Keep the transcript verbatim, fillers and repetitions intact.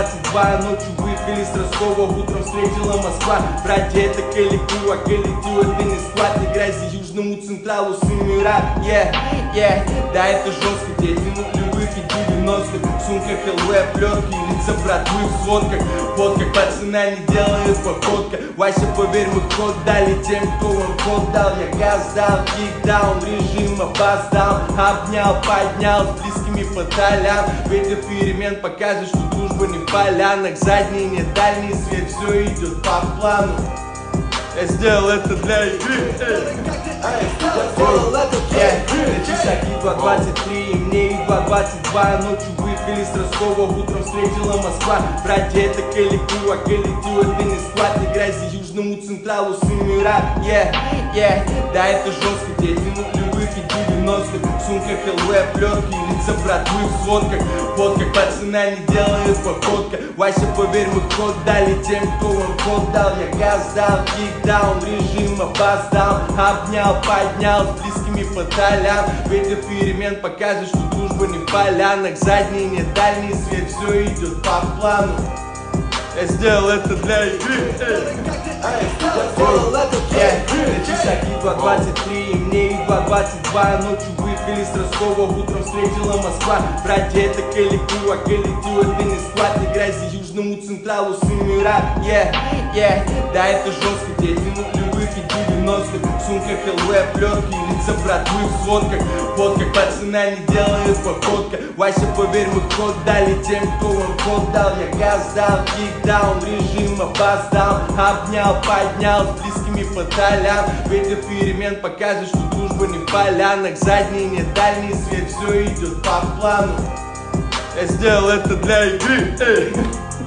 двадцать два, ночью выехали с Ростова, утром встретила Москва. Братья, это коллектив, а коллектив это не склад. Не грязи Южному Централу, Сымира, yeah, yeah. Да, это жестко, дети нулевых и девяностых. В сумках ЛВ, плетки, лица братвы в сводках. Вот как пацана не делает походка. Вася, поверь, мы ход дали тем, кто вам ход дал. Я газ дал, кикдаун, режим опоздал. Обнял, поднял, с близкими по талям. Ветер перемен покажет, что дружба не в полянах. Задний, не дальний свет, все идет по плану. Я сделал это для игры. На часах едва двадцать три, и мне едва двадцать два. Ночью выехали с Ростова, утром встретила Москва. Братья, это коллектив, а коллектив это не склад. Не грязи Южному Централу, Сымира, yeah, yeah. Да, это жестко, дети нулевых и девяностых. В сумках ЛВ, плетки, лица братвы в сводках. Вот как пацана не делает походка. Вася, поверь, мы ход дали тем, кто вам ход дал. Я газ дал, кикдаун, режим опоздал. Обнял, поднял, с близкими по талям. Ветер перемен покажет, что дружба не в полянах. Задний, не дальний свет, все идет по плану. Я сделал это для игры. На часах едва двадцать три, и мне едва двадцать два. Ночью выехали с Ростова, утром встретила Москва. Братья, это коллектив, а коллектив это не склад. Не грязи Южному Централу, Сымира, yeah, yeah. Да, это жестко, дети нулевых и девяностых. В сумках ЛВ, плетки, лица братвы в сводках. Вот как пацана не делает походка. Вася, поверь, мы ход дали тем, кто вам ход дал. Я газ дал, кикдаун, режим опоздал. Обнял, поднял, с близкими по талям. Ветер перемен покажет, что дружба не в полянах. Задний, не дальний свет, все идет по плану. Я сделал это для игры.